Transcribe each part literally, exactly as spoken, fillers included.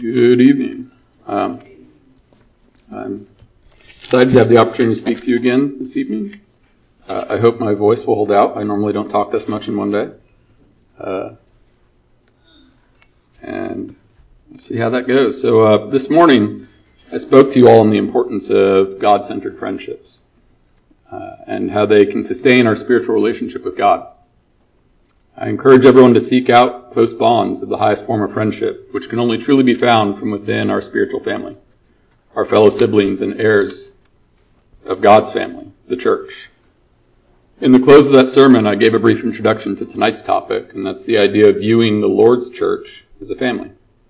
Good evening. Um, I'm excited to have the opportunity to speak to you again this evening. Uh, I hope my voice will hold out. I normally don't talk this much in one day. Uh, and let's see how that goes. So uh, this morning, I spoke to you all on the importance of God-centered friendships uh, and how they can sustain our spiritual relationship with God. I encourage everyone to seek out close bonds of the highest form of friendship, which can only truly be found from within our spiritual family, our fellow siblings and heirs of God's family, the church. In the close of that sermon, I gave a brief introduction to tonight's topic, and that's the idea of viewing the Lord's church as a family.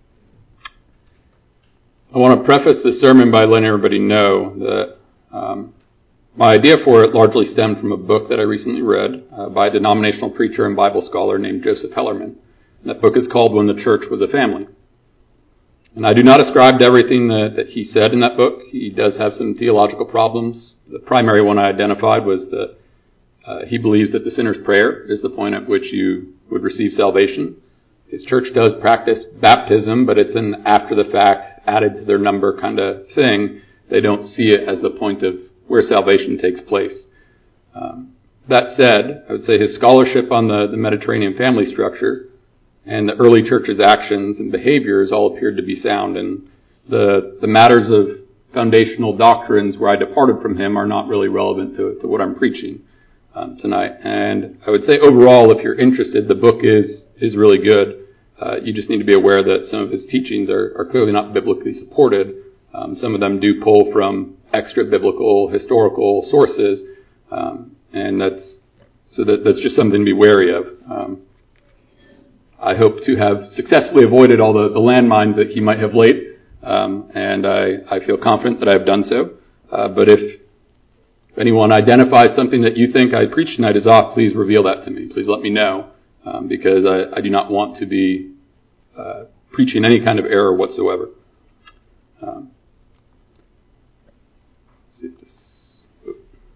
I want to preface this sermon by letting everybody know that um, my idea for it largely stemmed from a book that I recently read uh, by a denominational preacher and Bible scholar named Joseph Hellerman. And that book is called When the Church Was a Family. And I do not ascribe to everything that, that he said in that book. He does have some theological problems. The primary one I identified was that uh, he believes that the sinner's prayer is the point at which you would receive salvation. His church does practice baptism, but it's an after-the-fact, added to their number kind of thing. They don't see it as the point of where salvation takes place. Um, that said, I would say his scholarship on the, the Mediterranean family structure and the early church's actions and behaviors all appeared to be sound, and the the matters of foundational doctrines where I departed from him are not really relevant to, to what I'm preaching um, tonight. And I would say overall, if you're interested, the book is is really good. Uh, you just need to be aware that some of his teachings are, are clearly not biblically supported. Um, some of them do pull from extra biblical historical sources, um, and that's so that that's just something to be wary of. Um, I hope to have successfully avoided all the, the landmines that he might have laid, um, and I, I feel confident that I have done so. Uh, but if anyone identifies something that you think I preached tonight is off, please reveal that to me. Please let me know, um, because I, I do not want to be uh, preaching any kind of error whatsoever. Um, See if this oh.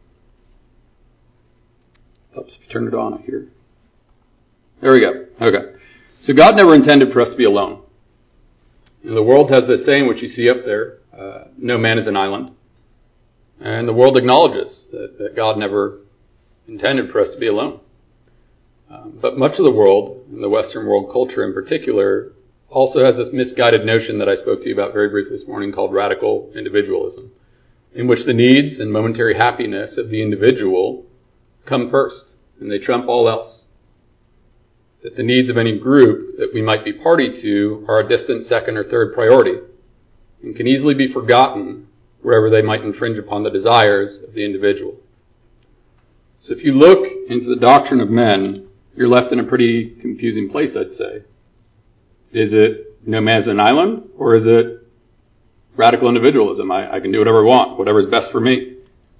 helps if you turn it on, I hear. There we go. Okay. So God never intended for us to be alone. You know, the world has this saying, which you see up there, uh, no man is an island. And the world acknowledges that, that God never intended for us to be alone. Um, but much of the world, and the Western world culture in particular, also has this misguided notion that I spoke to you about very briefly this morning called radical individualism, in which the needs and momentary happiness of the individual come first, and they trump all else. That the needs of any group that we might be party to are a distant second or third priority, and can easily be forgotten wherever they might infringe upon the desires of the individual. So if you look into the doctrine of men, you're left in a pretty confusing place, I'd say. Is it no man's an island, or is it radical individualism? I, I can do whatever I want, whatever is best for me.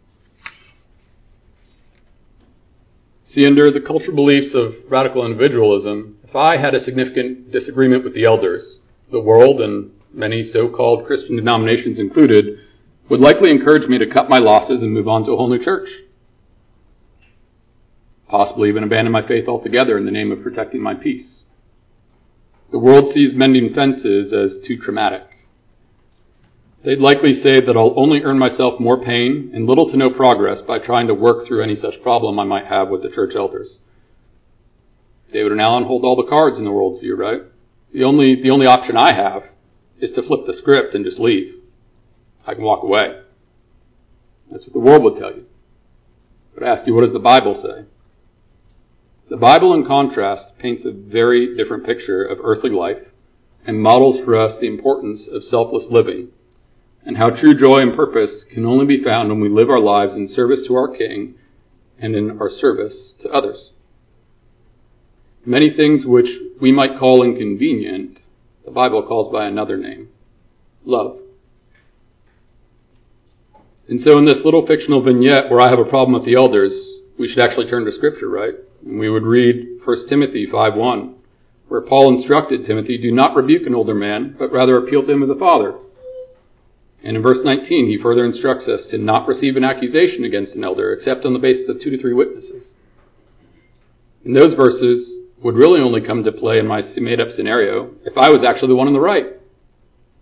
See, under the cultural beliefs of radical individualism, if I had a significant disagreement with the elders, the world, and many so-called Christian denominations included, would likely encourage me to cut my losses and move on to a whole new church. Possibly even abandon my faith altogether in the name of protecting my peace. The world sees mending fences as too traumatic. They'd likely say that I'll only earn myself more pain and little to no progress by trying to work through any such problem I might have with the church elders. David and Alan hold all the cards in the world's view, right? The only, the only option I have is to flip the script and just leave. I can walk away. That's what the world would tell you. But I ask you, what does the Bible say? The Bible, in contrast, paints a very different picture of earthly life and models for us the importance of selfless living, and how true joy and purpose can only be found when we live our lives in service to our King and in our service to others. Many things which we might call inconvenient, the Bible calls by another name, love. And so in this little fictional vignette where I have a problem with the elders, we should actually turn to Scripture, right? And we would read First Timothy five one, where Paul instructed Timothy, do not rebuke an older man, but rather appeal to him as a father. And in verse nineteen, he further instructs us to not receive an accusation against an elder except on the basis of two to three witnesses. And those verses would really only come to play in my made-up scenario if I was actually the one in the right.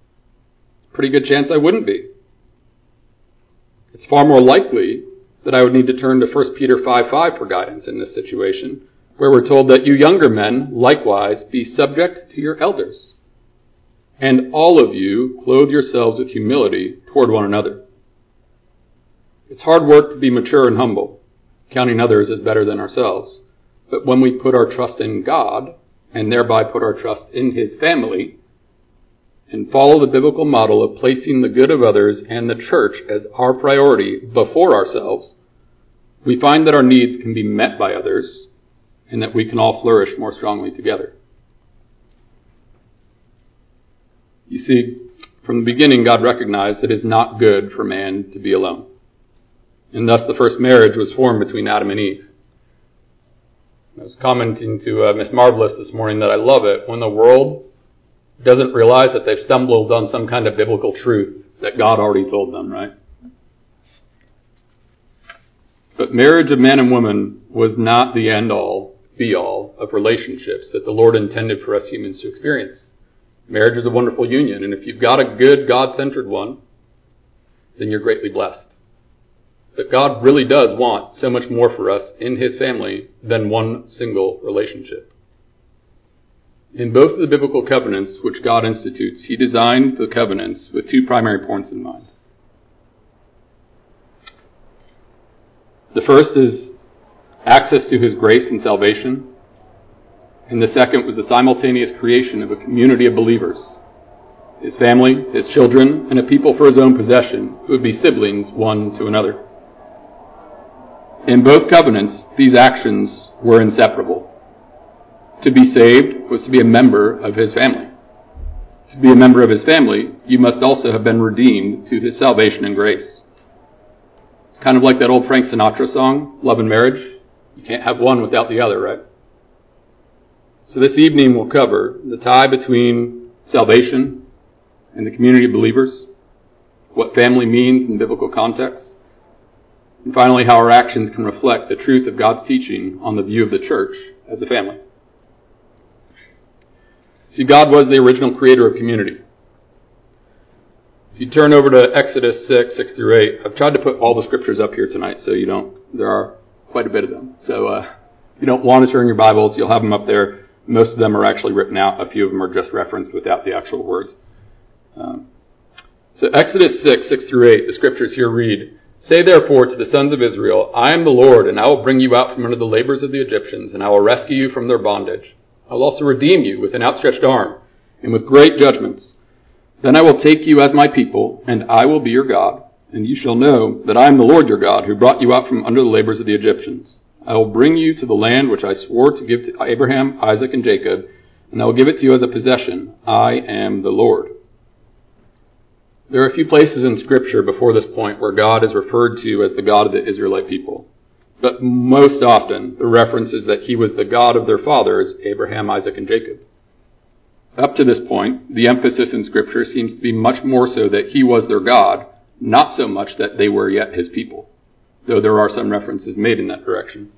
pretty good chance I wouldn't be. It's far more likely that I would need to turn to First Peter five five for guidance in this situation, where we're told that you younger men, likewise, be subject to your elders. And all of you clothe yourselves with humility toward one another. It's hard work to be mature and humble, counting others as better than ourselves. But when we put our trust in God, and thereby put our trust in His family, and follow the biblical model of placing the good of others and the church as our priority before ourselves, we find that our needs can be met by others, and that we can all flourish more strongly together. You see, from the beginning, God recognized that it is not good for man to be alone. And thus the first marriage was formed between Adam and Eve. I was commenting to uh, Miss Marvelous this morning that I love it when the world doesn't realize that they've stumbled on some kind of biblical truth that God already told them, right? But marriage of man and woman was not the end-all, be-all of relationships that the Lord intended for us humans to experience. Marriage is a wonderful union, and if you've got a good, God-centered one, then you're greatly blessed. But God really does want so much more for us in His family than one single relationship. In both of the biblical covenants which God institutes, He designed the covenants with two primary points in mind. The first is access to His grace and salvation, and the second was the simultaneous creation of a community of believers, His family, His children, and a people for His own possession who would be siblings one to another. In both covenants, these actions were inseparable. To be saved was to be a member of His family. To be a member of His family, you must also have been redeemed to His salvation and grace. It's kind of like that old Frank Sinatra song, Love and Marriage. You can't have one without the other, right? So this evening we'll cover the tie between salvation and the community of believers, what family means in biblical context, and finally how our actions can reflect the truth of God's teaching on the view of the church as a family. See, God was the original creator of community. If you turn over to Exodus six, six through eight, I've tried to put all the scriptures up here tonight, so you don't, there are quite a bit of them. So uh, if you don't want to turn your Bibles, you'll have them up there. Most of them are actually written out. A few of them are just referenced without the actual words. Um, so Exodus six, six through eight, the scriptures here read, Say therefore to the sons of Israel, I am the Lord, and I will bring you out from under the labors of the Egyptians, and I will rescue you from their bondage. I will also redeem you with an outstretched arm, and with great judgments. Then I will take you as my people, and I will be your God, and you shall know that I am the Lord your God, who brought you out from under the labors of the Egyptians. I will bring you to the land which I swore to give to Abraham, Isaac, and Jacob, and I will give it to you as a possession. I am the Lord. There are a few places in Scripture before this point where God is referred to as the God of the Israelite people. But most often, the reference is that He was the God of their fathers, Abraham, Isaac, and Jacob. Up to this point, the emphasis in Scripture seems to be much more so that He was their God, not so much that they were yet His people, though there are some references made in that direction.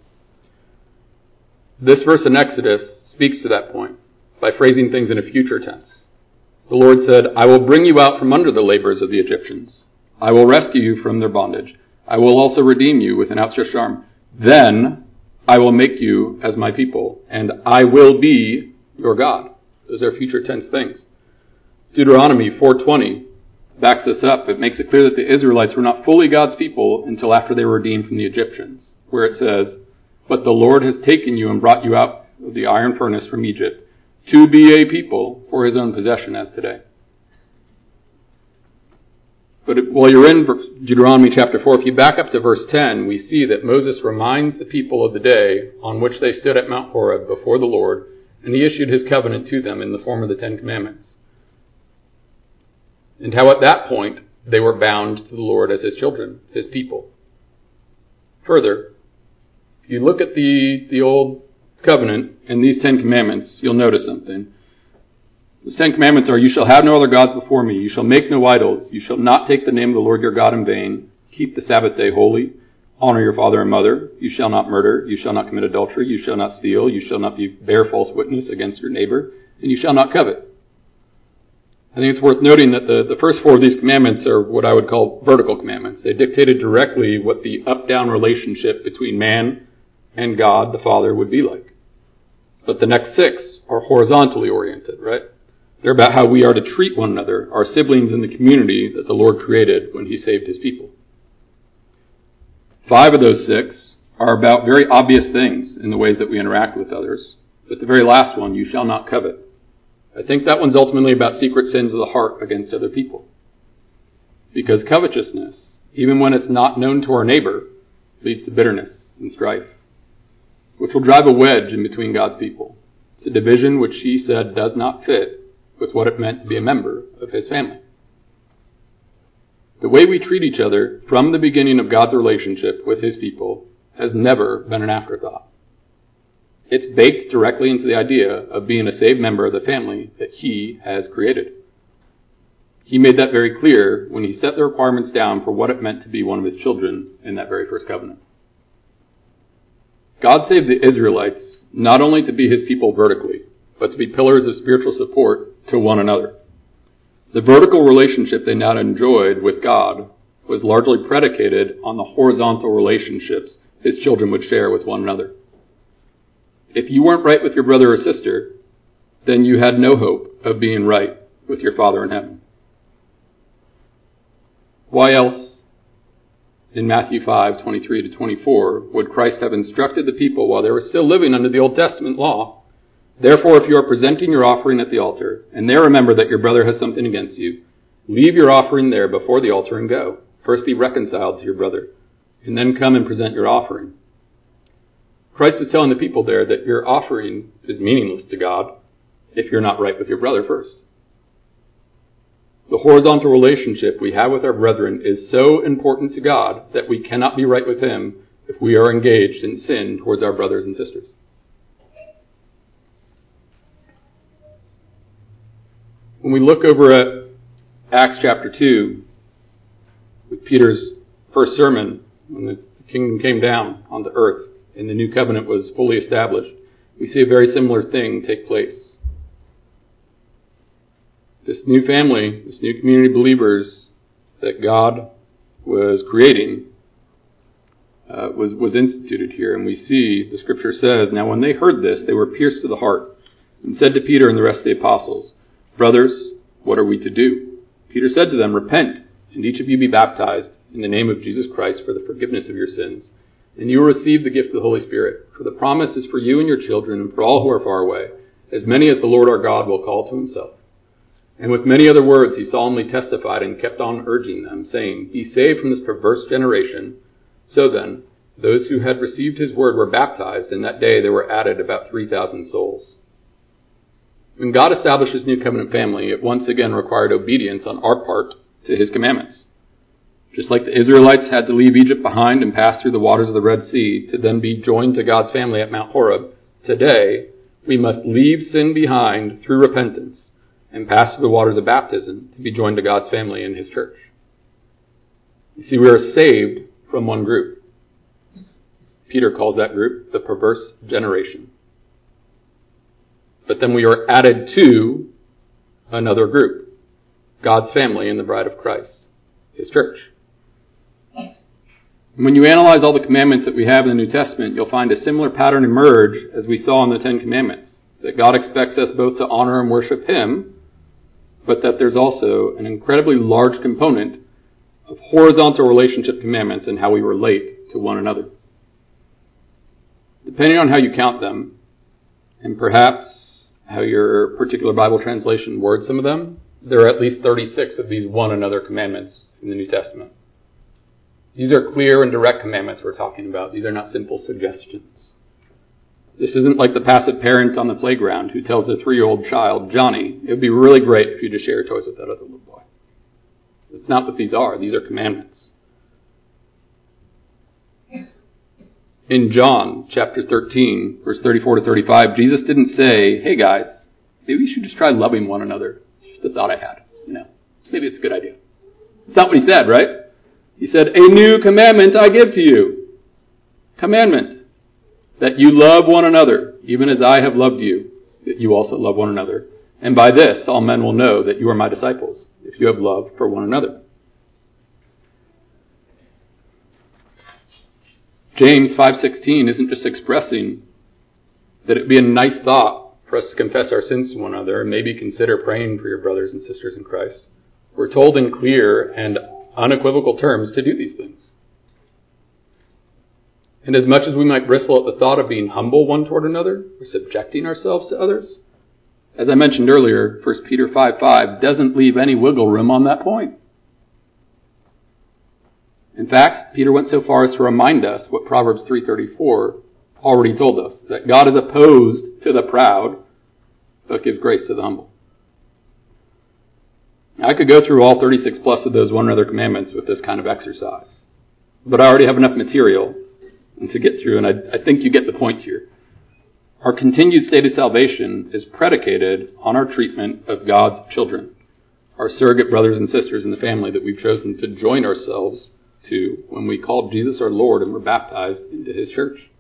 This verse in Exodus speaks to that point by phrasing things in a future tense. The Lord said, I will bring you out from under the labors of the Egyptians. I will rescue you from their bondage. I will also redeem you with an outstretched arm. Then I will make you as my people, and I will be your God. Those are future tense things. Deuteronomy four twenty backs this up. It makes it clear that the Israelites were not fully God's people until after they were redeemed from the Egyptians, where it says, But the Lord has taken you and brought you out of the iron furnace from Egypt, to be a people for His own possession as today. But while you're in Deuteronomy chapter four, if you back up to verse ten, we see that Moses reminds the people of the day on which they stood at Mount Horeb before the Lord, and he issued His covenant to them in the form of the Ten Commandments. And how at that point they were bound to the Lord as His children, His people. Further, if you look at the, the old covenant and these Ten Commandments, you'll notice something. Those Ten Commandments are, you shall have no other gods before me. You shall make no idols. You shall not take the name of the Lord your God in vain. Keep the Sabbath day holy. Honor your father and mother. You shall not murder. You shall not commit adultery. You shall not steal. You shall not be, bear false witness against your neighbor. And you shall not covet. think it's worth noting that the, the first four of these commandments are what I would call vertical commandments. They dictated directly what the up-down relationship between man and God, the Father, would be like. But the next six are horizontally oriented, right? They're about how we are to treat one another, our siblings in the community that the Lord created when he saved his people. Five of those six are about very obvious things in the ways that we interact with others. But the very last one, you shall not covet. I think that one's ultimately about secret sins of the heart against other people. Because covetousness, even when it's not known to our neighbor, leads to bitterness and strife, which will drive a wedge in between God's people. It's a division which he said does not fit with what it meant to be a member of his family. The way we treat each other from the beginning of God's relationship with his people has never been an afterthought. It's baked directly into the idea of being a saved member of the family that he has created. He made that very clear when he set the requirements down for what it meant to be one of his children in that very first covenant. God saved the Israelites not only to be his people vertically, but to be pillars of spiritual support to one another. The vertical relationship they now enjoyed with God was largely predicated on the horizontal relationships his children would share with one another. If you weren't right with your brother or sister, then you had no hope of being right with your Father in heaven. Why else, in Matthew five, twenty-three to twenty-four, would Christ have instructed the people while they were still living under the Old Testament law? Therefore, if you are presenting your offering at the altar, and there remember that your brother has something against you, leave your offering there before the altar and go. First be reconciled to your brother, and then come and present your offering. Christ is telling the people there that your offering is meaningless to God if you're not right with your brother first. The horizontal relationship we have with our brethren is so important to God that we cannot be right with him if we are engaged in sin towards our brothers and sisters. When we look over at Acts chapter two, with Peter's first sermon, when the kingdom came down onto earth and the new covenant was fully established, we see a very similar thing take place. This new family, this new community of believers that God was creating, uh, was, was instituted here. And we see, the scripture says, now when they heard this, they were pierced to the heart and said to Peter and the rest of the apostles, brothers, what are we to do? Peter said to them, repent, and each of you be baptized in the name of Jesus Christ for the forgiveness of your sins, and you will receive the gift of the Holy Spirit. For the promise is for you and your children, and for all who are far away, as many as the Lord our God will call to himself. And with many other words he solemnly testified and kept on urging them, saying, be saved from this perverse generation. So then, those who had received his word were baptized, and that day there were added about three thousand souls. When God established his new covenant family, it once again required obedience on our part to his commandments. Just like the Israelites had to leave Egypt behind and pass through the waters of the Red Sea to then be joined to God's family at Mount Horeb, today we must leave sin behind through repentance and pass through the waters of baptism to be joined to God's family in his church. You see, we are saved from one group. Peter calls that group the perverse generation. But then we are added to another group, God's family in the bride of Christ, his church. And when you analyze all the commandments that we have in the New Testament, you'll find a similar pattern emerge as we saw in the Ten Commandments, that God expects us both to honor and worship him, but that there's also an incredibly large component of horizontal relationship commandments and how we relate to one another. Depending on how you count them, and perhaps how your particular Bible translation words some of them, there are at least thirty-six of these one another commandments in the New Testament. These are clear and direct commandments we're talking about. These are not simple suggestions. This isn't like the passive parent on the playground who tells their three-year-old child, Johnny, it would be really great if you just share your toys with that other little boy. That's not what these are. These are commandments. In John chapter thirteen, verse thirty-four to thirty-five, Jesus didn't say, hey guys, maybe you should just try loving one another. It's just a thought I had. You know, maybe it's a good idea. That's not what he said, right? He said, a new commandment I give to you. Commandment. That you love one another, even as I have loved you, that you also love one another. And by this all men will know that you are my disciples, if you have love for one another. James five sixteen isn't just expressing that it would be a nice thought for us to confess our sins to one another and maybe consider praying for your brothers and sisters in Christ. We're told in clear and unequivocal terms to do these things. And as much as we might bristle at the thought of being humble one toward another, or subjecting ourselves to others, as I mentioned earlier, First Peter five five doesn't leave any wiggle room on that point. In fact, Peter went so far as to remind us what Proverbs three thirty-four already told us, that God is opposed to the proud, but gives grace to the humble. I could go through all thirty-six plus of those one another commandments with this kind of exercise, but I already have enough material to get through, and I, I think you get the point here. Our continued state of salvation is predicated on our treatment of God's children, our surrogate brothers and sisters in the family that we've chosen to join ourselves to when we called Jesus our Lord and were baptized into his church.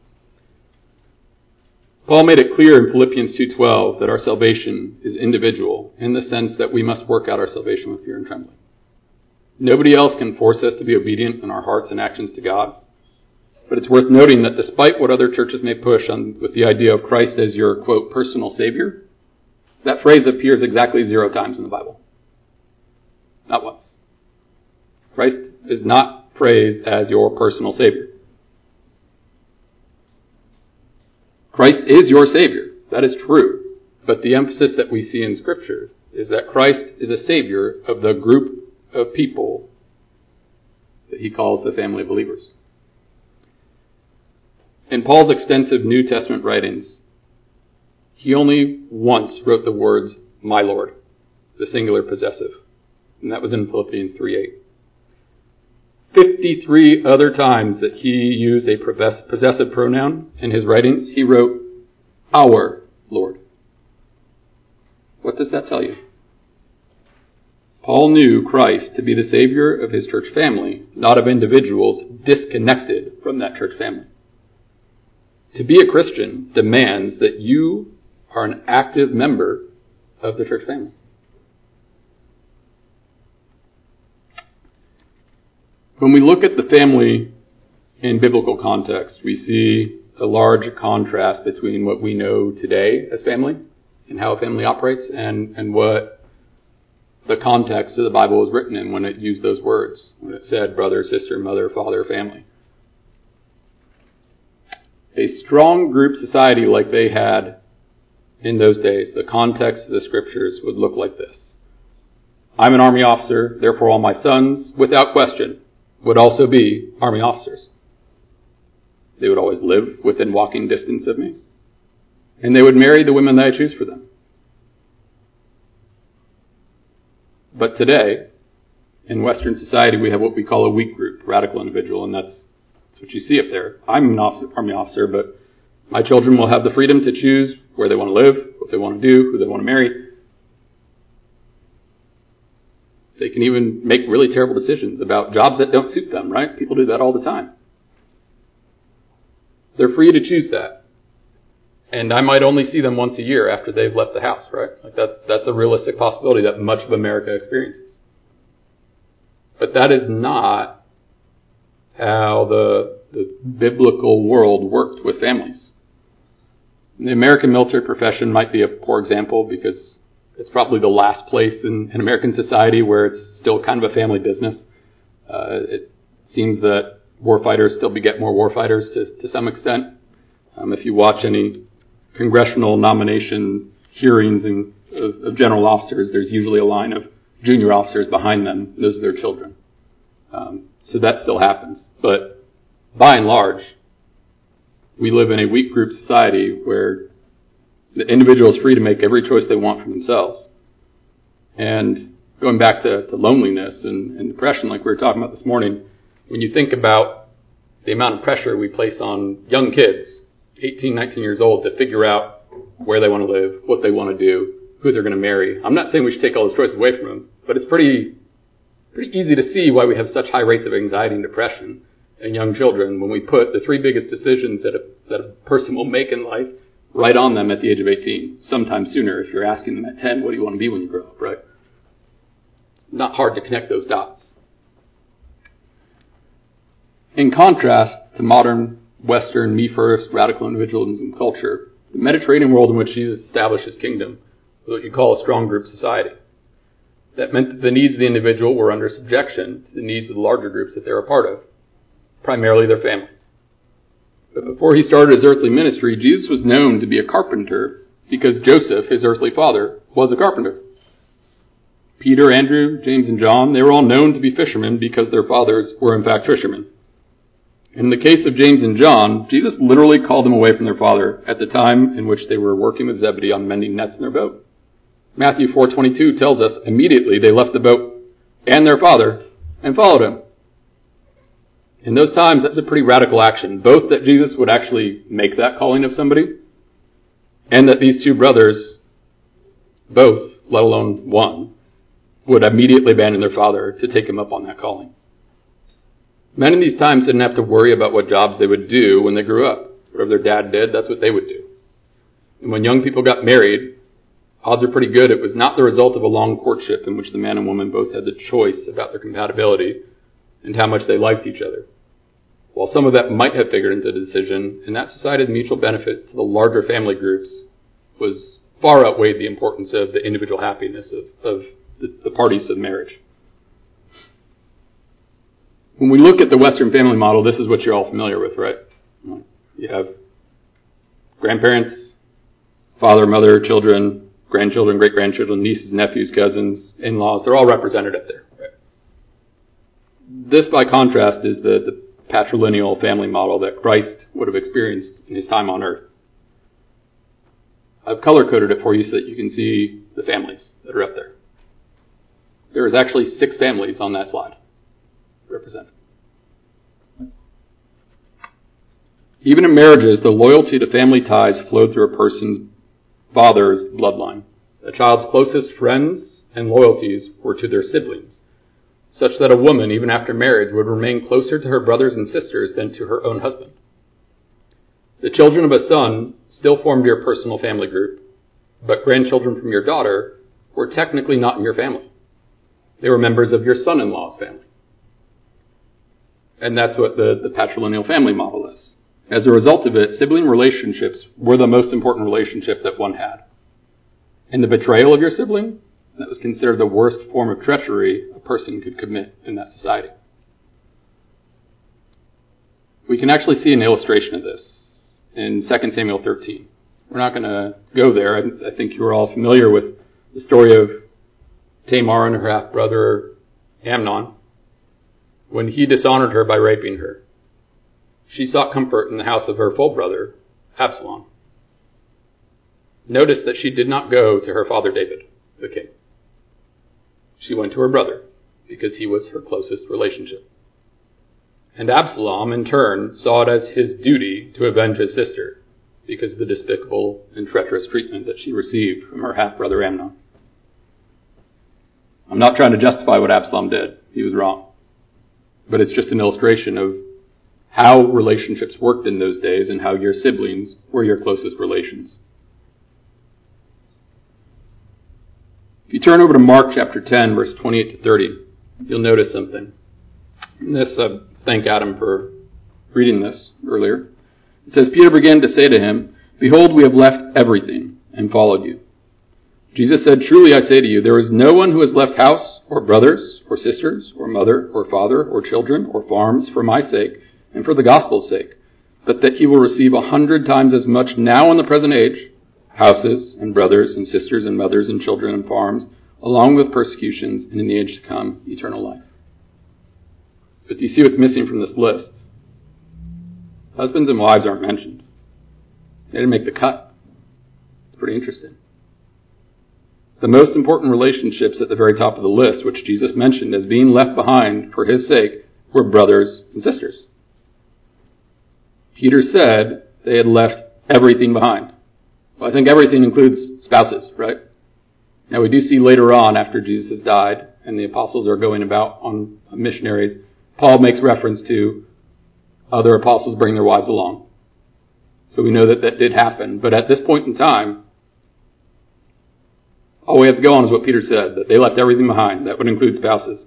Paul made it clear in Philippians two twelve that our salvation is individual in the sense that we must work out our salvation with fear and trembling. Nobody else can force us to be obedient in our hearts and actions to God. But it's worth noting that despite what other churches may push on with the idea of Christ as your, quote, personal Savior, that phrase appears exactly zero times in the Bible. Not once. Christ is not phrased as your personal Savior. Christ is your Savior. That is true. But the emphasis that we see in Scripture is that Christ is a Savior of the group of people that he calls the family of believers. In Paul's extensive New Testament writings, he only once wrote the words, my Lord, the singular possessive. And that was in Philippians three eight. fifty-three other times that he used a possessive pronoun in his writings, he wrote, our Lord. What does that tell you? Paul knew Christ to be the Savior of his church family, not of individuals disconnected from that church family. To be a Christian demands that you are an active member of the church family. When we look at the family in biblical context, we see a large contrast between what we know today as family and how a family operates and, and what the context of the Bible was written in when it used those words, when it said brother, sister, mother, father, family. A strong group society like they had in those days, the context of the scriptures would look like this. I'm an army officer, therefore all my sons, without question, would also be army officers. They would always live within walking distance of me. And they would marry the women that I choose for them. But today, in Western society, we have what we call a weak group, radical individual, and that's, that's what you see up there. I'm an officer, army officer, but my children will have the freedom to choose where they want to live, what they want to do, who they want to marry. They can even make really terrible decisions about jobs that don't suit them, right? People do that all the time. They're free to choose that. And I might only see them once a year after they've left the house, right? Like that, that's a realistic possibility that much of America experiences. But that is not how the, the biblical world worked with families. The American military profession might be a poor example because it's probably the last place in, in American society where it's still kind of a family business. Uh, it seems that warfighters still beget more warfighters to, to some extent. Um, if you watch any congressional nomination hearings in, of, of general officers, there's usually a line of junior officers behind them. Those are their children. Um, so that still happens. But by and large, we live in a weak group society where the individual is free to make every choice they want for themselves. And going back to, to loneliness and, and depression, like we were talking about this morning, when you think about the amount of pressure we place on young kids, eighteen, nineteen years old, to figure out where they want to live, what they want to do, who they're going to marry. I'm not saying we should take all those choices away from them, but it's pretty, pretty easy to see why we have such high rates of anxiety and depression in young children when we put the three biggest decisions that a, that a person will make in life right on them at the age of eighteen, sometime sooner if you're asking them at ten, what do you want to be when you grow up, right? Not hard to connect those dots. In contrast to modern Western me-first radical individualism culture, the Mediterranean world in which Jesus established his kingdom was what you call a strong group society. That meant that the needs of the individual were under subjection to the needs of the larger groups that they were a part of, primarily their family. But before he started his earthly ministry, Jesus was known to be a carpenter because Joseph, his earthly father, was a carpenter. Peter, Andrew, James, and John, they were all known to be fishermen because their fathers were in fact fishermen. In the case of James and John, Jesus literally called them away from their father at the time in which they were working with Zebedee on mending nets in their boat. Matthew four twenty-two tells us immediately they left the boat and their father and followed him. In those times, that's a pretty radical action, both that Jesus would actually make that calling of somebody and that these two brothers, both, let alone one, would immediately abandon their father to take him up on that calling. Men in these times didn't have to worry about what jobs they would do when they grew up. Whatever their dad did, that's what they would do. And when young people got married, odds are pretty good it was not the result of a long courtship in which the man and woman both had the choice about their compatibility and how much they liked each other. While some of that might have figured into the decision, in that society the mutual benefit to the larger family groups was far outweighed the importance of the individual happiness of, of the, the parties to the marriage. When we look at the Western family model, this is what you're all familiar with, right? You have grandparents, father, mother, children, grandchildren, great-grandchildren, nieces, nephews, cousins, in-laws. They're all represented up there. Right? This, by contrast, is the, the patrilineal family model that Christ would have experienced in his time on earth. I've color-coded it for you so that you can see the families that are up there. There is actually six families on that slide represented. Even in marriages, the loyalty to family ties flowed through a person's father's bloodline. A child's closest friends and loyalties were to their siblings, such that a woman, even after marriage, would remain closer to her brothers and sisters than to her own husband. The children of a son still formed your personal family group, but grandchildren from your daughter were technically not in your family. They were members of your son-in-law's family. And that's what the, the patrilineal family model is. As a result of it, sibling relationships were the most important relationship that one had. And the betrayal of your sibling, that was considered the worst form of treachery a person could commit in that society. We can actually see an illustration of this in Second Samuel thirteen. We're not going to go there. I, I think you're all familiar with the story of Tamar and her half-brother Amnon when he dishonored her by raping her. She sought comfort in the house of her full brother, Absalom. Notice that she did not go to her father David, the king. She went to her brother, because he was her closest relationship. And Absalom, in turn, saw it as his duty to avenge his sister, because of the despicable and treacherous treatment that she received from her half-brother Amnon. I'm not trying to justify what Absalom did. He was wrong. But it's just an illustration of how relationships worked in those days and how your siblings were your closest relations. If you turn over to Mark chapter ten, verse twenty-eight to thirty, you'll notice something. And this, uh, thank Adam for reading this earlier. It says, Peter began to say to him, Behold, we have left everything and followed you. Jesus said, Truly I say to you, there is no one who has left house or brothers or sisters or mother or father or children or farms for my sake and for the gospel's sake, but that he will receive a hundred times as much now in the present age, houses and brothers and sisters and mothers and children and farms, along with persecutions, and in the age to come, eternal life. But do you see what's missing from this list? Husbands and wives aren't mentioned. They didn't make the cut. It's pretty interesting. The most important relationships at the very top of the list, which Jesus mentioned as being left behind for his sake, were brothers and sisters. Peter said they had left everything behind. Well, I think everything includes spouses, right? Now we do see later on, after Jesus has died and the apostles are going about on missionaries, Paul makes reference to other apostles bringing their wives along. So we know that that did happen. But at this point in time, all we have to go on is what Peter said, that they left everything behind. That would include spouses.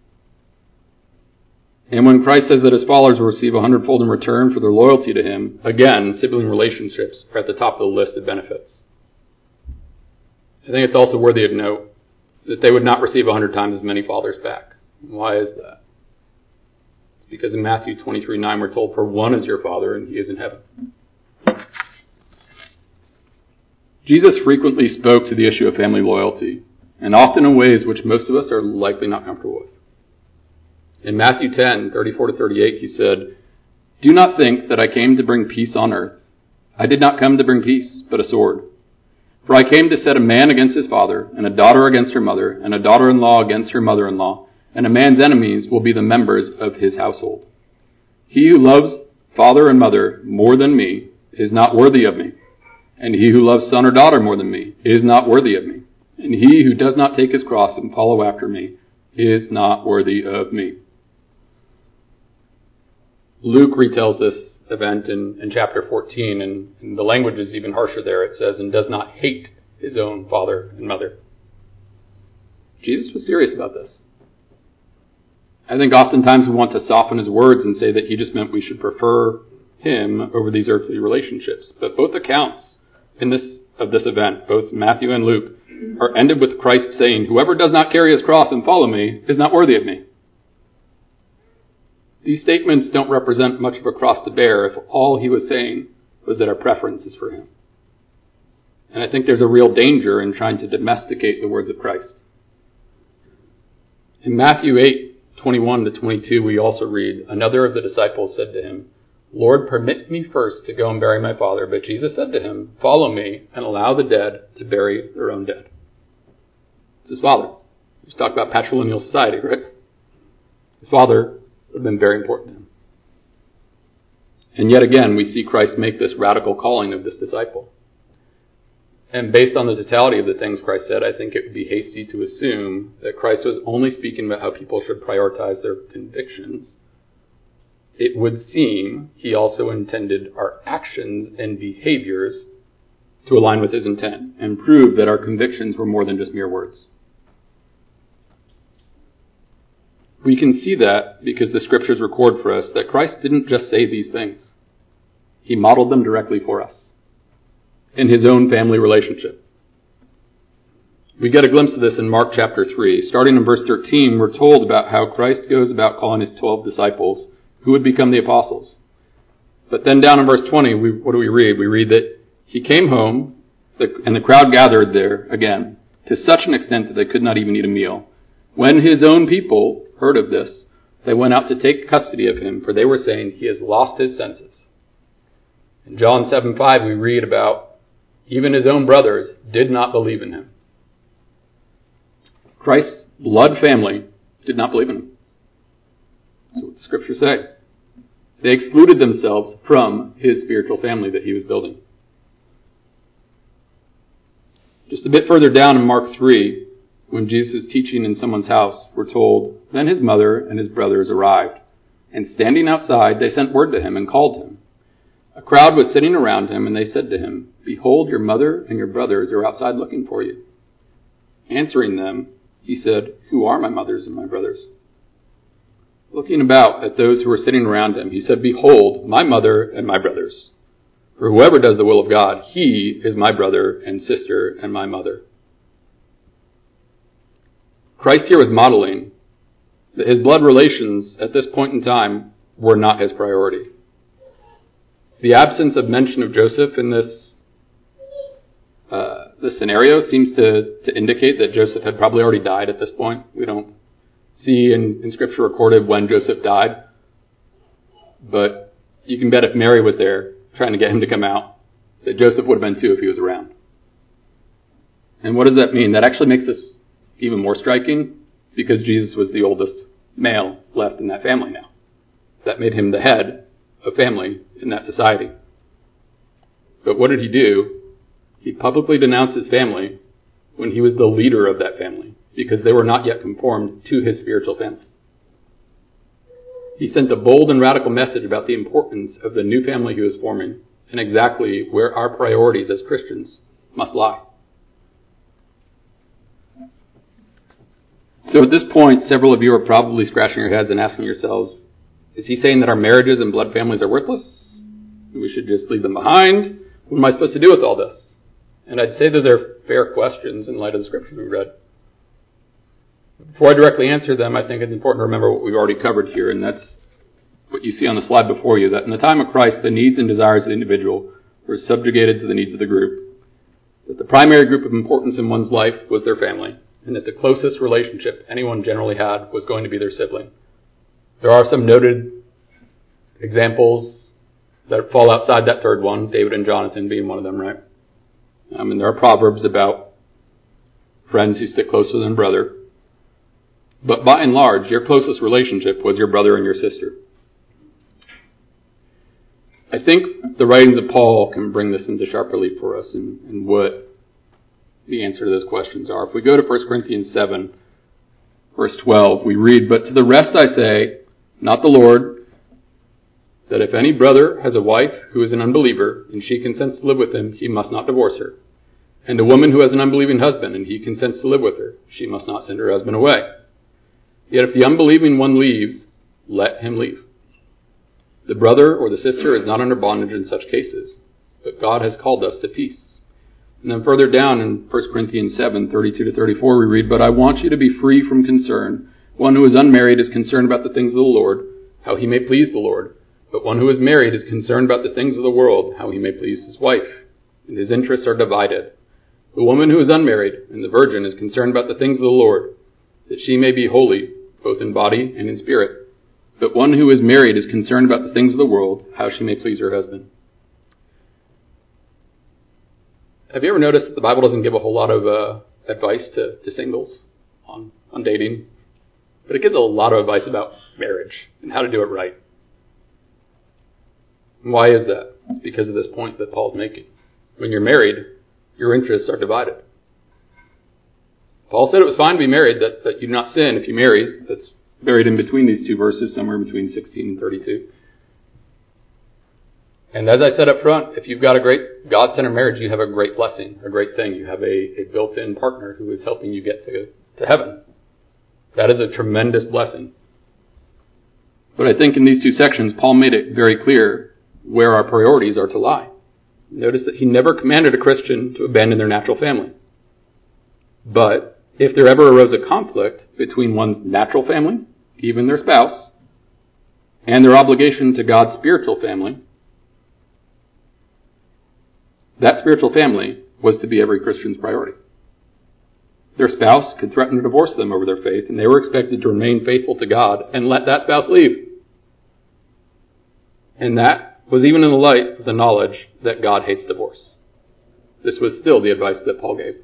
And when Christ says that his followers will receive a hundredfold in return for their loyalty to him, again, sibling relationships are at the top of the list of benefits. I think it's also worthy of note that they would not receive a hundred times as many fathers back. Why is that? It's because in Matthew twenty-three nine we're told, "For one is your Father, and he is in heaven." Jesus frequently spoke to the issue of family loyalty, and often in ways which most of us are likely not comfortable with. In Matthew ten thirty-four to thirty-eight, he said, "Do not think that I came to bring peace on earth. I did not come to bring peace, but a sword. For I came to set a man against his father, and a daughter against her mother, and a daughter-in-law against her mother-in-law, and a man's enemies will be the members of his household. He who loves father and mother more than me is not worthy of me, and he who loves son or daughter more than me is not worthy of me, and he who does not take his cross and follow after me is not worthy of me." Luke retells this event in, in chapter fourteen, and, and the language is even harsher there. It says, "and does not hate his own father and mother." Jesus was serious about this. I think oftentimes we want to soften his words and say that he just meant we should prefer him over these earthly relationships. But both accounts in this of this event, both Matthew and Luke, are ended with Christ saying, "Whoever does not carry his cross and follow me is not worthy of me." These statements don't represent much of a cross to bear if all he was saying was that our preference is for him. And I think there's a real danger in trying to domesticate the words of Christ. In Matthew eight twenty-one to twenty-two, we also read, "Another of the disciples said to him, 'Lord, permit me first to go and bury my father.' But Jesus said to him, 'Follow me and allow the dead to bury their own dead.'" It's his father. Let's talk about patrilineal society, right? His father would have been very important to him. And yet again, we see Christ make this radical calling of this disciple. And based on the totality of the things Christ said, I think it would be hasty to assume that Christ was only speaking about how people should prioritize their convictions. It would seem he also intended our actions and behaviors to align with his intent and prove that our convictions were more than just mere words. We can see that because the scriptures record for us that Christ didn't just say these things. He modeled them directly for us in his own family relationship. We get a glimpse of this in Mark chapter three. Starting in verse thirteen, we're told about how Christ goes about calling his twelve disciples who would become the apostles. But then down in verse twenty, we, what do we read? We read that he came home, and the crowd gathered there again, to such an extent that they could not even eat a meal. When his own people heard of this, they went out to take custody of him, for they were saying, "He has lost his senses." In John seven five, we read about even his own brothers did not believe in him. Christ's blood family did not believe in him. That's what the scriptures say. They excluded themselves from his spiritual family that he was building. Just a bit further down in Mark three, when Jesus is teaching in someone's house, we're told, "Then his mother and his brothers arrived, and standing outside, they sent word to him and called him. A crowd was sitting around him, and they said to him, 'Behold, your mother and your brothers are outside looking for you.' Answering them, he said, 'Who are my mothers and my brothers?' Looking about at those who were sitting around him, he said, 'Behold, my mother and my brothers. For whoever does the will of God, he is my brother and sister and my mother.'" Christ here was modeling that his blood relations at this point in time were not his priority. The absence of mention of Joseph in this uh, this scenario seems to, to indicate that Joseph had probably already died at this point. We don't see in, in Scripture recorded when Joseph died. But you can bet if Mary was there trying to get him to come out, that Joseph would have been too if he was around. And what does that mean? That actually makes this even more striking, because Jesus was the oldest male left in that family now. That made him the head of family in that society. But what did he do? He publicly denounced his family when he was the leader of that family, because they were not yet conformed to his spiritual family. He sent a bold and radical message about the importance of the new family he was forming and exactly where our priorities as Christians must lie. So at this point, several of you are probably scratching your heads and asking yourselves, is he saying that our marriages and blood families are worthless? We should just leave them behind? What am I supposed to do with all this? And I'd say those are fair questions in light of the scriptures we read. Before I directly answer them, I think it's important to remember what we've already covered here, and that's what you see on the slide before you, that in the time of Christ, the needs and desires of the individual were subjugated to the needs of the group, that the primary group of importance in one's life was their family, and that the closest relationship anyone generally had was going to be their sibling. There are some noted examples that fall outside that third one, David and Jonathan being one of them, right? Um, and there are proverbs about friends who stick closer than brother. But by and large, your closest relationship was your brother and your sister. I think the writings of Paul can bring this into sharp relief for us and, and what the answer to those questions are. If we go to First Corinthians seven, verse twelve, we read, "But to the rest I say, not the Lord, that if any brother has a wife who is an unbeliever, and she consents to live with him, he must not divorce her. And a woman who has an unbelieving husband, and he consents to live with her, she must not send her husband away. Yet if the unbelieving one leaves, let him leave. The brother or the sister is not under bondage in such cases, but God has called us to peace." And then further down in First Corinthians seven, thirty-two to thirty-four, we read, "But I want you to be free from concern. One who is unmarried is concerned about the things of the Lord, how he may please the Lord. But one who is married is concerned about the things of the world, how he may please his wife. And his interests are divided. The woman who is unmarried and the virgin is concerned about the things of the Lord, that she may be holy, both in body and in spirit. But one who is married is concerned about the things of the world, how she may please her husband." Have you ever noticed that the Bible doesn't give a whole lot of uh, advice to, to singles on, on dating? But it gives a lot of advice about marriage and how to do it right. And why is that? It's because of this point that Paul's making. When you're married, your interests are divided. Paul said it was fine to be married, that, that you do not sin if you marry. That's buried in between these two verses, somewhere between sixteen and thirty-two. And as I said up front, if you've got a great God-centered marriage, you have a great blessing, a great thing. You have a, a built-in partner who is helping you get to, to heaven. That is a tremendous blessing. But I think in these two sections, Paul made it very clear where our priorities are to lie. Notice that he never commanded a Christian to abandon their natural family. But if there ever arose a conflict between one's natural family, even their spouse, and their obligation to God's spiritual family, that spiritual family was to be every Christian's priority. Their spouse could threaten to divorce them over their faith, and they were expected to remain faithful to God and let that spouse leave. And that was even in the light of the knowledge that God hates divorce. This was still the advice that Paul gave.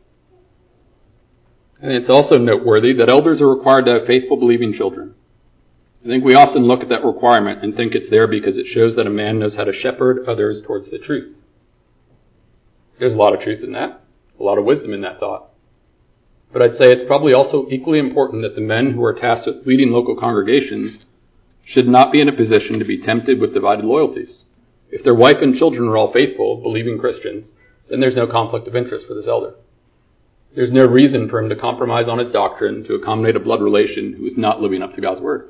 And it's also noteworthy that elders are required to have faithful, believing children. I think we often look at that requirement and think it's there because it shows that a man knows how to shepherd others towards the truth. There's a lot of truth in that, a lot of wisdom in that thought. But I'd say it's probably also equally important that the men who are tasked with leading local congregations should not be in a position to be tempted with divided loyalties. If their wife and children are all faithful, believing Christians, then there's no conflict of interest for this elder. There's no reason for him to compromise on his doctrine to accommodate a blood relation who is not living up to God's word.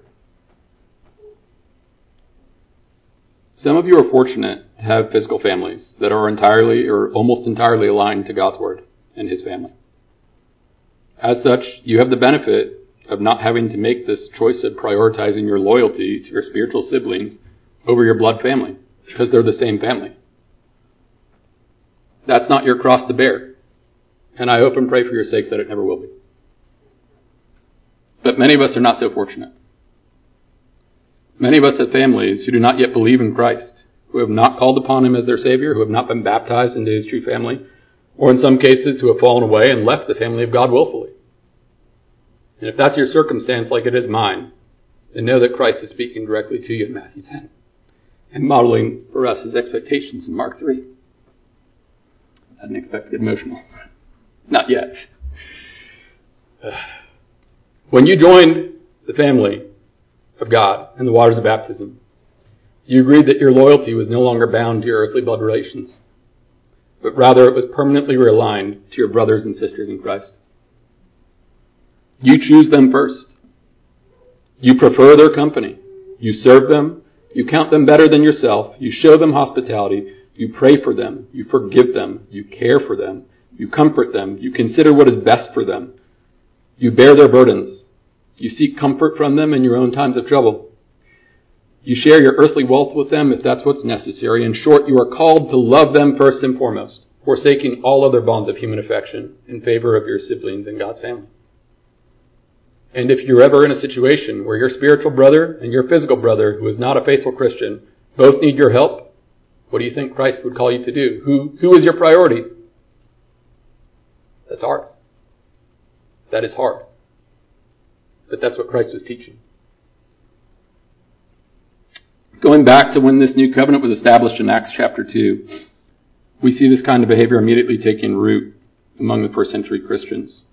Some of you are fortunate to have physical families that are entirely or almost entirely aligned to God's word and his family. As such, you have the benefit of not having to make this choice of prioritizing your loyalty to your spiritual siblings over your blood family, because they're the same family. That's not your cross to bear, and I hope and pray for your sakes that it never will be. But many of us are not so fortunate. Many of us have families who do not yet believe in Christ, who have not called upon him as their Savior, who have not been baptized into his true family, or in some cases who have fallen away and left the family of God willfully. And if that's your circumstance like it is mine, then know that Christ is speaking directly to you in Matthew ten and modeling for us his expectations in Mark three. I didn't expect to get emotional. Not yet. When you joined the family of God in the waters of baptism, You agreed that your loyalty was no longer bound to your earthly blood relations, but rather it was permanently realigned to your brothers and sisters in Christ. You choose them first. You prefer their company. You serve them. You count them better than yourself. You show them hospitality. You pray for them. You forgive them. You care for them. You comfort them. You consider what is best for them. You bear their burdens. You seek comfort from them in your own times of trouble. You share your earthly wealth with them if that's what's necessary. In short, you are called to love them first and foremost, forsaking all other bonds of human affection in favor of your siblings in God's family. And if you're ever in a situation where your spiritual brother and your physical brother, who is not a faithful Christian, both need your help, what do you think Christ would call you to do? Who, who is your priority? That's hard. That is hard. But that's what Christ was teaching. Going back to when this new covenant was established in Acts chapter two, we see this kind of behavior immediately taking root among the first century Christians.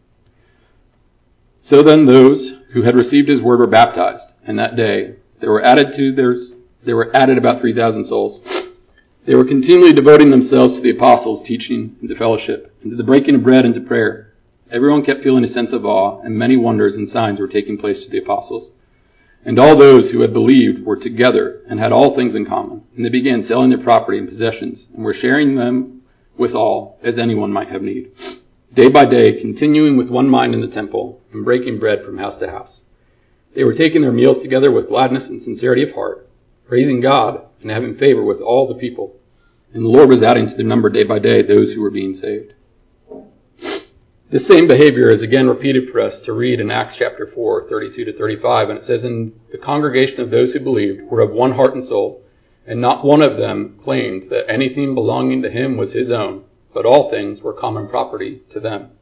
So then those who had received his word were baptized, and that day there were added to theirs, there were added about three thousand souls. They were continually devoting themselves to the apostles' teaching and to fellowship, and to the breaking of bread and to prayer. Everyone kept feeling a sense of awe, and many wonders and signs were taking place to the apostles. And all those who had believed were together and had all things in common. And they began selling their property and possessions, and were sharing them with all, as anyone might have need. Day by day, continuing with one mind in the temple, and breaking bread from house to house. They were taking their meals together with gladness and sincerity of heart, praising God and having favor with all the people. And the Lord was adding to their number day by day those who were being saved. This same behavior is again repeated for us to read in Acts chapter four, thirty-two to thirty-five, and it says, "And the congregation of those who believed were of one heart and soul, and not one of them claimed that anything belonging to him was his own, but all things were common property to them."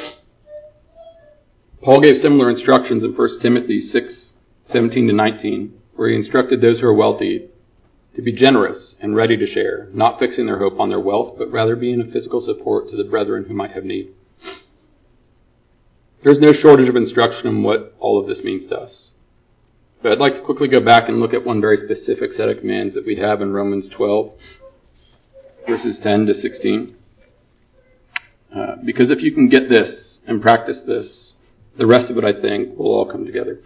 Paul gave similar instructions in First Timothy six, seventeen to nineteen, where he instructed those who are wealthy to be generous and ready to share, not fixing their hope on their wealth, but rather being a physical support to the brethren who might have need. There's no shortage of instruction on what all of this means to us. But I'd like to quickly go back and look at one very specific set of commands that we have in Romans twelve, verses ten to sixteen. Uh, because if you can get this and practice this, the rest of it, I think, will all come together.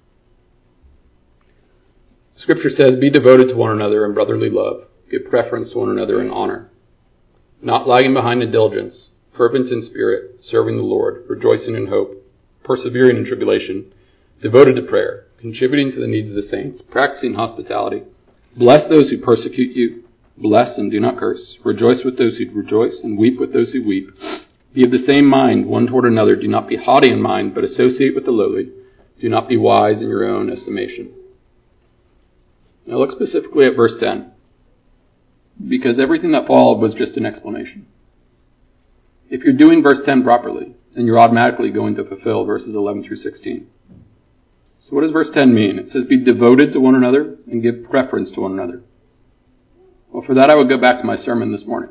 Scripture says, "Be devoted to one another in brotherly love. Give preference to one another in honor. Not lagging behind in diligence, fervent in spirit, serving the Lord, rejoicing in hope, persevering in tribulation, devoted to prayer, contributing to the needs of the saints, practicing hospitality. Bless those who persecute you. Bless and do not curse. Rejoice with those who rejoice, and weep with those who weep. Be of the same mind one toward another. Do not be haughty in mind, but associate with the lowly. Do not be wise in your own estimation." Now look specifically at verse ten, because everything that followed was just an explanation. If you're doing verse ten properly, then you're automatically going to fulfill verses eleven through sixteen. So what does verse ten mean? It says, "Be devoted to one another and give preference to one another." Well, for that I would go back to my sermon this morning.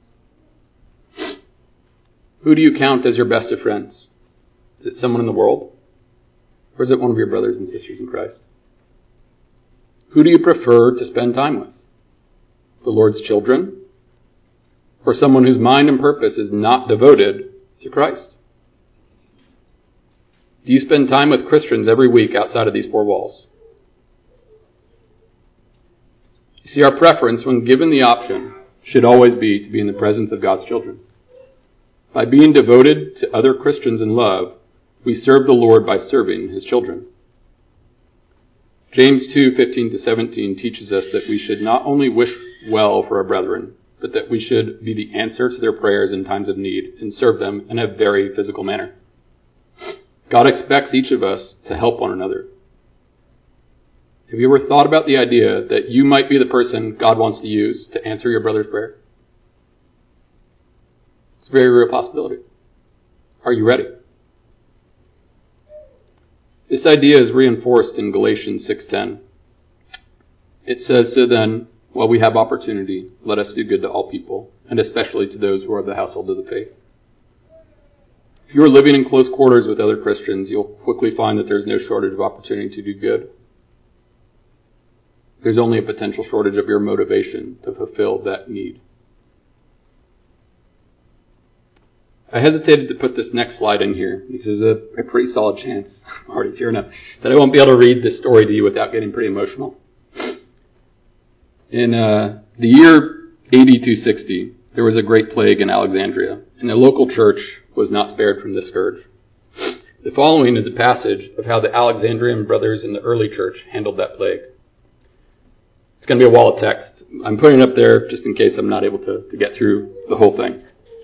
Who do you count as your best of friends? Is it someone in the world? Or is it one of your brothers and sisters in Christ? Who do you prefer to spend time with? The Lord's children? Or someone whose mind and purpose is not devoted to Christ? Do you spend time with Christians every week outside of these four walls? You see, our preference, when given the option, should always be to be in the presence of God's children. By being devoted to other Christians in love, we serve the Lord by serving his children. James two, fifteen to seventeen teaches us that we should not only wish well for our brethren, but that we should be the answer to their prayers in times of need and serve them in a very physical manner. God expects each of us to help one another. Have you ever thought about the idea that you might be the person God wants to use to answer your brother's prayer? It's a very real possibility. Are you ready? This idea is reinforced in Galatians six ten. It says, "So then, while we have opportunity, let us do good to all people, and especially to those who are of the household of the faith." If you are living in close quarters with other Christians, you'll quickly find that there's no shortage of opportunity to do good. there's only a potential shortage of your motivation to fulfill that need. I hesitated to put this next slide in here because there's a, a pretty solid chance, I'm already tearing up, that I won't be able to read this story to you without getting pretty emotional. In uh, the year A D two sixty, there was a great plague in Alexandria, and the local church was not spared from this scourge. The following is a passage of how the Alexandrian brothers in the early church handled that plague. It's going to be a wall of text. I'm putting it up there just in case I'm not able to, to get through the whole thing.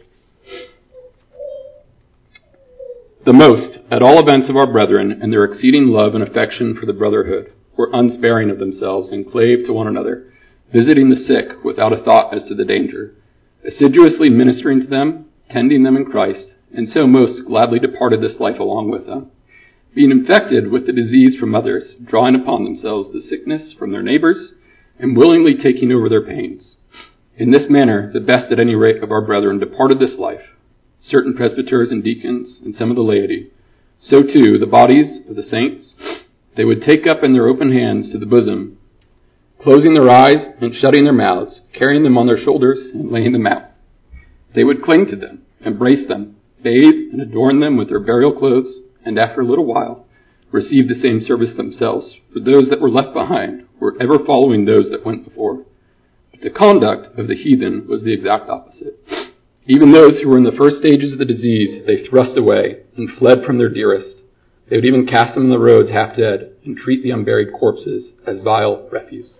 The most, at all events of our brethren, and their exceeding love and affection for the brotherhood, were unsparing of themselves and clave to one another, visiting the sick without a thought as to the danger, assiduously ministering to them, tending them in Christ, and so most gladly departed this life along with them, being infected with the disease from others, drawing upon themselves the sickness from their neighbors, and willingly taking over their pains. In this manner, the best at any rate of our brethren departed this life, certain presbyters and deacons, and some of the laity. So too, the bodies of the saints, they would take up in their open hands to the bosom, closing their eyes and shutting their mouths, carrying them on their shoulders and laying them out. They would cling to them, embrace them, bathe and adorn them with their burial clothes, and after a little while, receive the same service themselves, for those that were left behind were ever following those that went before. But the conduct of the heathen was the exact opposite. Even those who were in the first stages of the disease, they thrust away and fled from their dearest. They would even cast them in the roads half dead and treat the unburied corpses as vile refuse.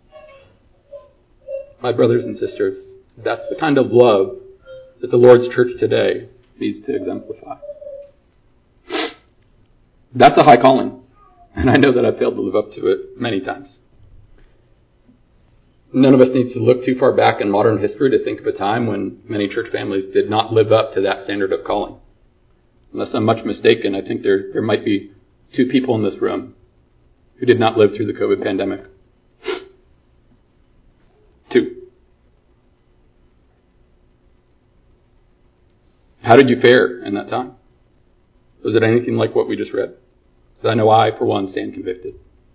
My brothers and sisters, that's the kind of love that the Lord's church today needs to exemplify. That's a high calling, and I know that I've failed to live up to it many times. None of us needs to look too far back in modern history to think of a time when many church families did not live up to that standard of calling. Unless I'm much mistaken, I think there, there might be two people in this room who did not live through the COVID pandemic. Two. How did you fare in that time? Was it anything like what we just read? Because I know I, for one, stand convicted.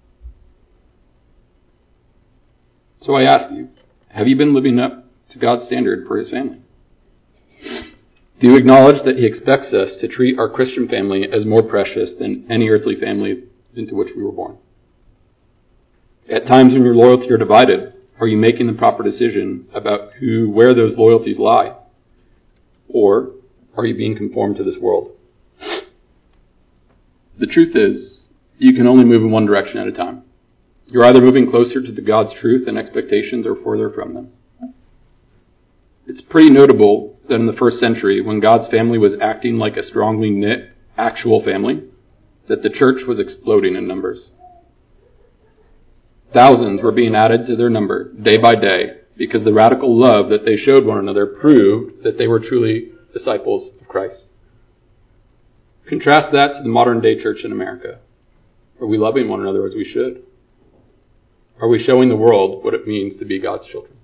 So I ask you, have you been living up to God's standard for his family? Do you acknowledge that he expects us to treat our Christian family as more precious than any earthly family into which we were born? At times when your loyalties are divided, are you making the proper decision about who, where those loyalties lie? Or are you being conformed to this world? The truth is, you can only move in one direction at a time. You're either moving closer to the God's truth and expectations or further from them. It's pretty notable that in the first century, when God's family was acting like a strongly knit, actual family, that the church was exploding in numbers. Thousands were being added to their number day by day because the radical love that they showed one another proved that they were truly disciples of Christ. Contrast that to the modern day church in America. Are we loving one another as we should? Are we showing the world what it means to be God's children?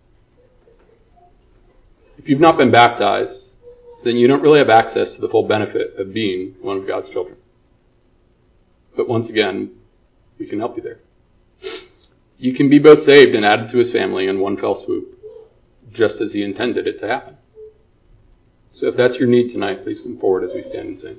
If you've not been baptized, then you don't really have access to the full benefit of being one of God's children. But once again, we can help you there. You can be both saved and added to his family in one fell swoop, just as he intended it to happen. So if that's your need tonight, please come forward as we stand and sing.